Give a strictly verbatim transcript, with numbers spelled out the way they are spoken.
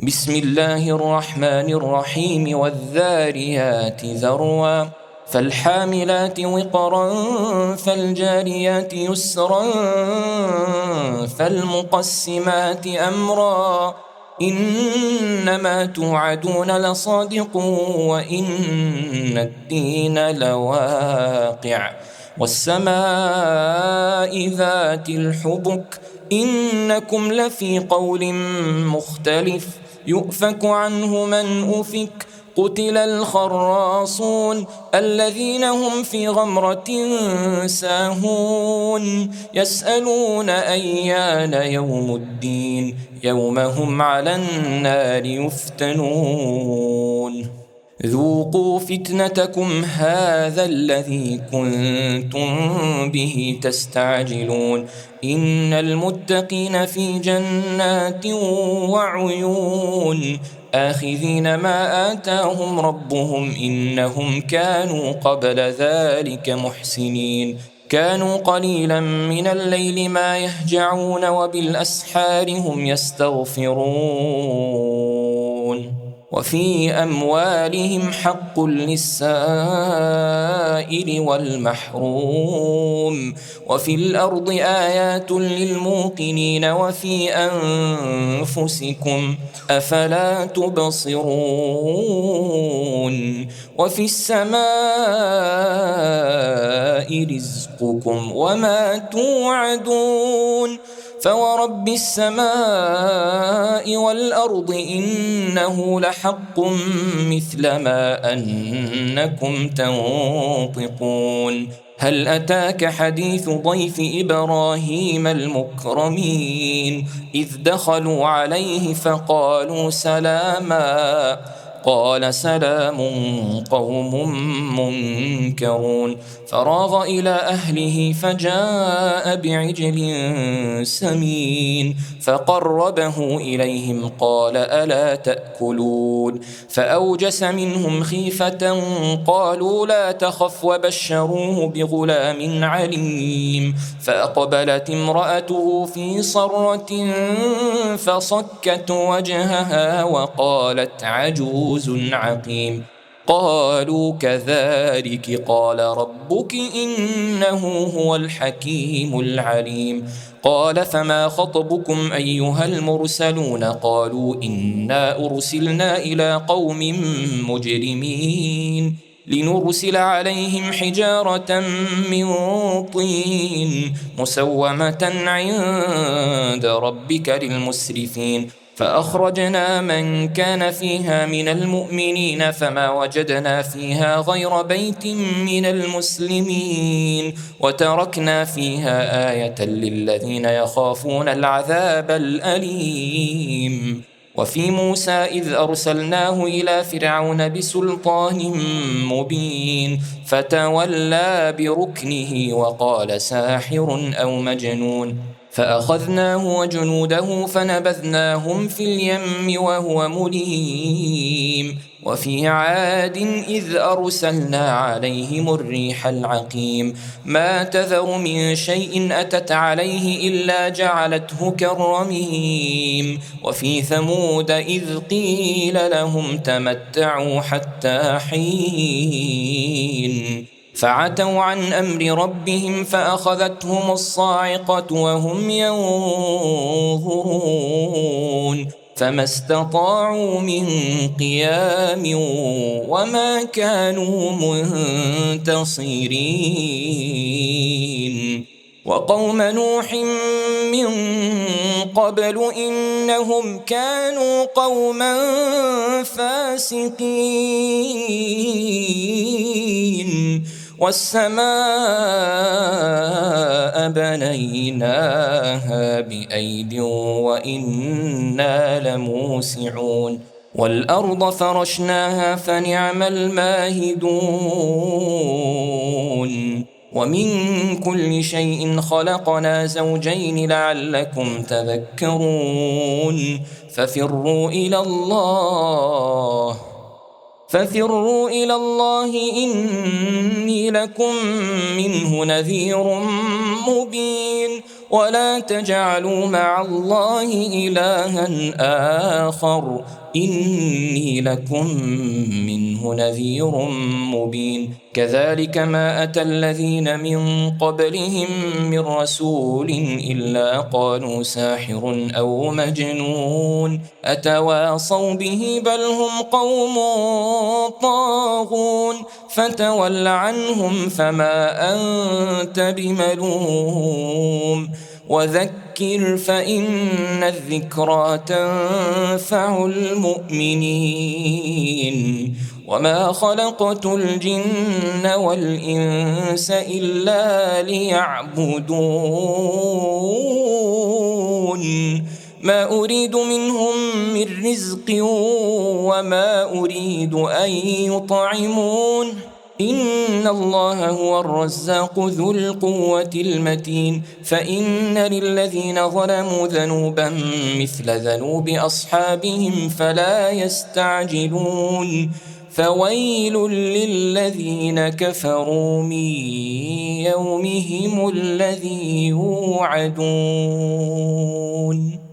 بسم الله الرحمن الرحيم والذاريات ذروا فالحاملات وقرا فالجاريات يسرا فالمقسمات أمرا إنما توعدون لصادق وإن الدين لواقع والسماء ذات الحبك إنكم لفي قول مختلف يؤفك عنه من أفك قتل الخراصون الذين هم في غمرة ساهون يسألون أيان يوم الدين يوم هم على النار يفتنون ذوقوا فتنتكم هذا الذي كنتم به تستعجلون إن المتقين في جنات وعيون آخذين ما آتاهم ربهم إنهم كانوا قبل ذلك محسنين كانوا قليلا من الليل ما يهجعون وبالأسحار هم يستغفرون وفي أموالهم حق للسائل والمحروم وفي الأرض آيات للموقنين وفي أنفسكم أفلا تبصرون وفي السماء رزقكم وما توعدون فورب السماء والأرض إنه لحق مثل ما أنكم تنطقون هل أتاك حديث ضيف إبراهيم المكرمين إذ دخلوا عليه فقالوا سلاما قال سلام قوم منكرون فراغ إلى أهله فجاء بعجل سمين فقربه إليهم قال ألا تأكلون فأوجس منهم خيفة قالوا لا تخف وبشروه بغلام عليم فأقبلت امرأته في صرة فصكت وجهها وقالت عجوز عقيم قالوا كذلك قال ربك إنه هو الحكيم العليم قال فما خطبكم أيها المرسلون قالوا إنا أرسلنا إلى قوم مجرمين لنرسل عليهم حجارة من طين مسومة عند ربك للمسرفين فأخرجنا من كان فيها من المؤمنين فما وجدنا فيها غير بيت من المسلمين وتركنا فيها آية للذين يخافون العذاب الأليم وفي موسى إذ أرسلناه إلى فرعون بسلطان مبين فتولى بركنه وقال ساحر أو مجنون فأخذناه وجنوده فنبذناهم في اليم وهو مليم وفي عاد إذ أرسلنا عليهم الريح العقيم ما تذر من شيء أتت عليه إلا جعلته كالرميم وفي ثمود إذ قيل لهم تمتعوا حتى حين فعتوا عن أمر ربهم فأخذتهم الصاعقة وهم ينظرون فما استطاعوا من قيام وما كانوا منتصرين وقوم نوح من قبل إنهم كانوا قوما فاسقين والسماء بنيناها بأيد وإنا لموسعون والأرض فرشناها فنعم الماهدون ومن كل شيء خلقنا زوجين لعلكم تذكرون ففروا إلى الله ففروا إلى الله إني لكم منه نذير مبين ولا تجعلوا مع الله إلها آخر إني لكم منه نذير مبين. كذلك ما أتى الذين من قبلهم من رسول إلا قالوا ساحر أو مجنون أتواصوا به بل هم قوم طاغون فتول عنهم فما أنت بملوم وذكر فإن الذكرى تنفع المؤمنين وما خلقت الجن والإنس إلا ليعبدون ما أريد منهم من رزق وما أريد أن يطعمون إن الله هو الرزاق ذو القوة المتين. فإن للذين ظلموا ذنوبا مثل ذنوب أصحابهم فلا يستعجلون فويل للذين كفروا من يومهم الذي يوعدون.